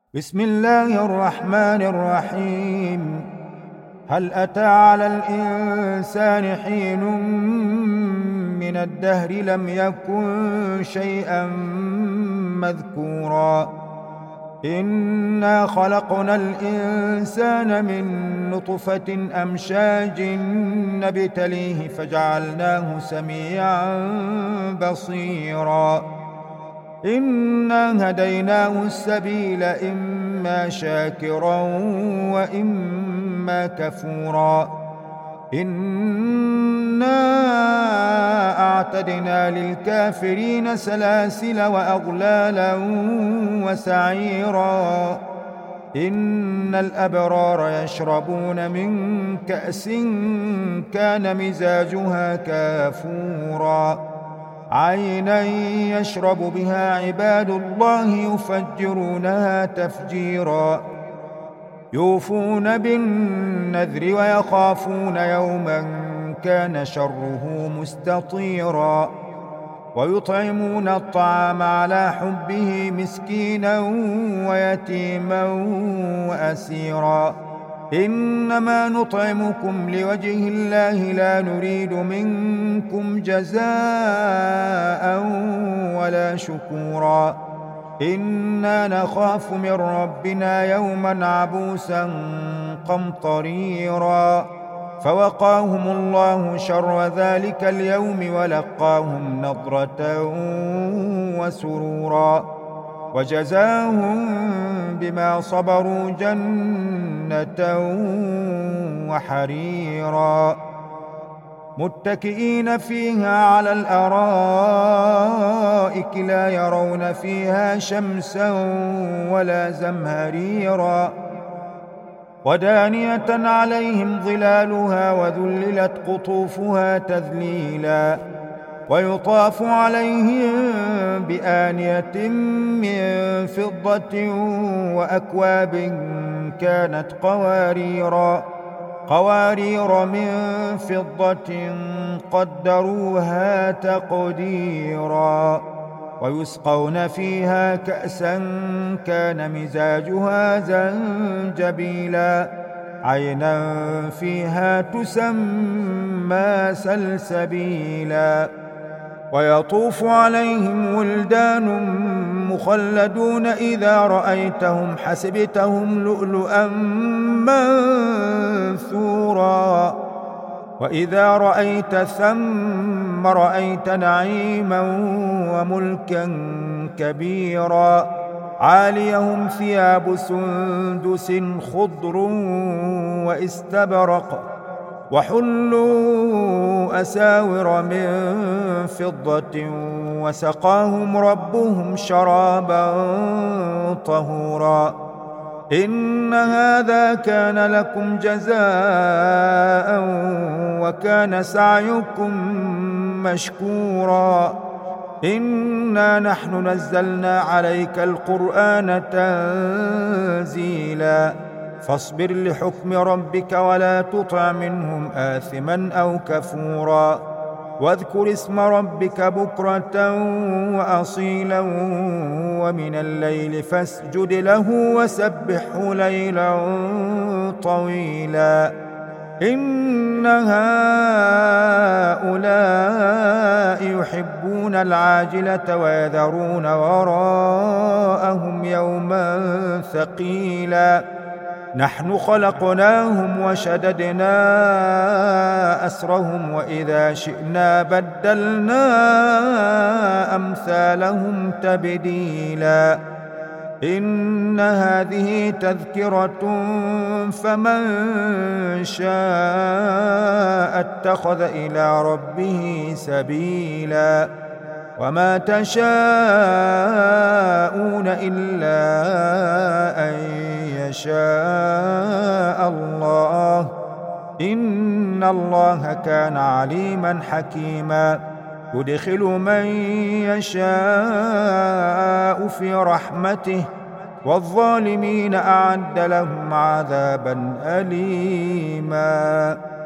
بسم الله الرحمن الرحيم. هل أتى على الإنسان حين من الدهر لم يكن شيئا مذكورا إنا خلقنا الإنسان من نطفة أمشاج نبتليه فجعلناه سميعا بصيرا إنا هديناه السبيل إما شاكرا وإما كفورا إنا أعتدنا للكافرين سلاسل وأغلالا وسعيرا إن الأبرار يشربون من كأس كان مزاجها كافورا عينا يشرب بها عباد الله يفجرونها تفجيرا يوفون بالنذر ويخافون يوما كان شره مستطيرا ويطعمون الطعام على حبه مسكينا ويتيما وأسيرا إنما نطعمكم لوجه الله لا نريد منكم جزاء ولا شكورا إنا نخاف من ربنا يوما عبوسا قمطريرا فوقاهم الله شر ذلك اليوم ولقاهم نضرة وسرورا وجزاهم بما صبروا جنة وحريرا متكئين فيها على الأرائك لا يرون فيها شمسا ولا زمهريرا ودانية عليهم ظلالها وذللت قطوفها تذليلا ويطاف عليهم بآنية من فضة وأكواب كانت قوارير من فضة قدروها تقديرا ويسقون فيها كأسا كان مزاجها زنجبيلا عينا فيها تسمى سلسبيلا ويطوف عليهم ولدان مخلدون إذا رأيتهم حسبتهم لؤلؤا منثورا وإذا رأيت ثم رأيت نعيما وملكا كبيرا عاليهم ثياب سندس خضر واستبرق وحلوا أساور من فضة وسقاهم ربهم شرابا طهورا إن هذا كان لكم جزاء وكان سعيكم مشكورا إنا نحن نزلنا عليك القرآن تنزيلا فاصبر لحكم ربك ولا تطع منهم آثما أو كفورا واذكر اسم ربك بكرة وأصيلا ومن الليل فاسجد له وسبحه ليلا طويلا إن هؤلاء يحبون العاجلة ويذرون وراءهم يوما ثقيلا نحن خلقناهم وشددنا أسرهم وإذا شئنا بدلنا أمثالهم تبديلا إن هذه تذكرة فمن شاء اتخذ إلى ربه سبيلا وما تشاءون إلا أن يشاء الله إن الله كان عليما حكيما يدخل من يشاء في رحمته والظالمين أعد لهم عذابا أليما